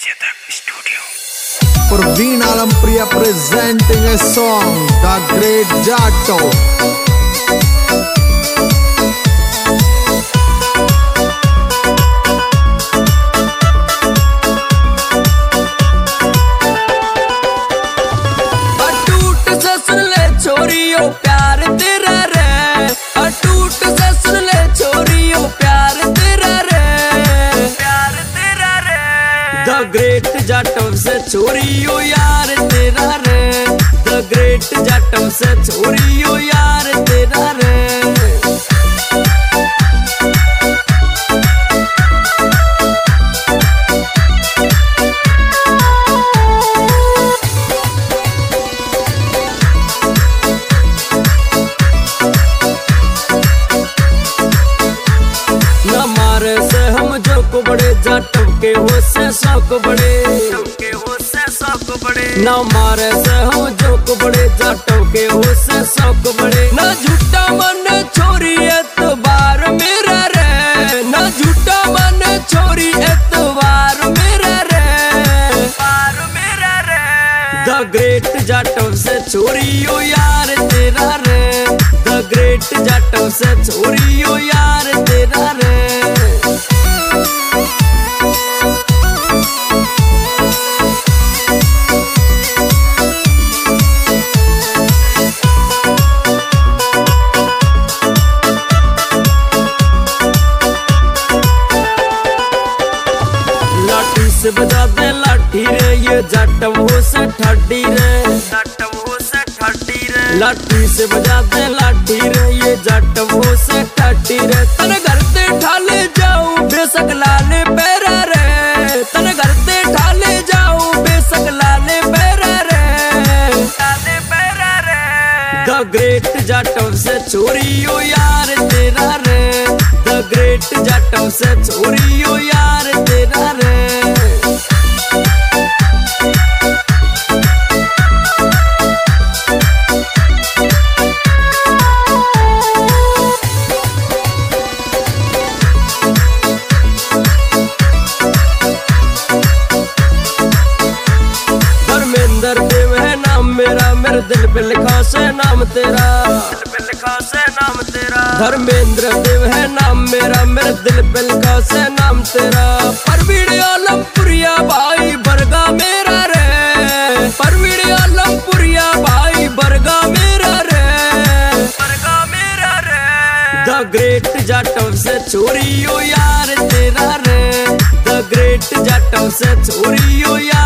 Praveen Alampriya presenting a song, The Great Jatto. अटूट से सुन ले छोरियो प्यार तेरा रे, अटूट से सुन ले छोरियो प्यार तेरा रे, प्यार तेरा रे। The Great Jatto से छोरियो यार तेरा रे, The Great Jatto से छोरियो यार तेरा रे। बड़े जाटों के हो से शौक बड़े, ना मारे से हम जो को बड़े जाटों के हो से शौक बड़े। ना झूठा मन छोरी एतबार मेरा रे, ना झूठा मन छोरी एतबार मेरा रे, बार मेरा रे। The Great Jatto से छोरियो यार तेरा रे, The Great Jatto से छोरियो यार तेरा रे। से बजा दे लाठी रे ये जट वो से ठाडी रे, जट वो से ठाडी रे। लाठी से बजा दे लाठी रे ये जट वो से ठाडी रे। तन घर ते ठाले जाऊं बेसक लाले पैरा रे, तन घर ते ठाले जाऊं बेसक लाले पैरा रे, लाले पैरा रे। The Great Jatto से छोरियो यार तेरा रे, The Great Jatto से छोरियो यार तेरा रे। मेरे दिल पे लिखा से नाम तेरा, दिल पे लिखा से नाम तेरा। धर्मेंद्र देव है नाम मेरा, मेरे दिल पे लिखा से नाम तेरा। परवीन आलमपुरिया भाई बरगा मेरा रे, परवीन आलमपुरिया भाई बरगा मेरा रे, बरगा मेरा रे। The Great Jatto से छोरियो यार तेरा रे, The Great Jatto से छोरियो यार।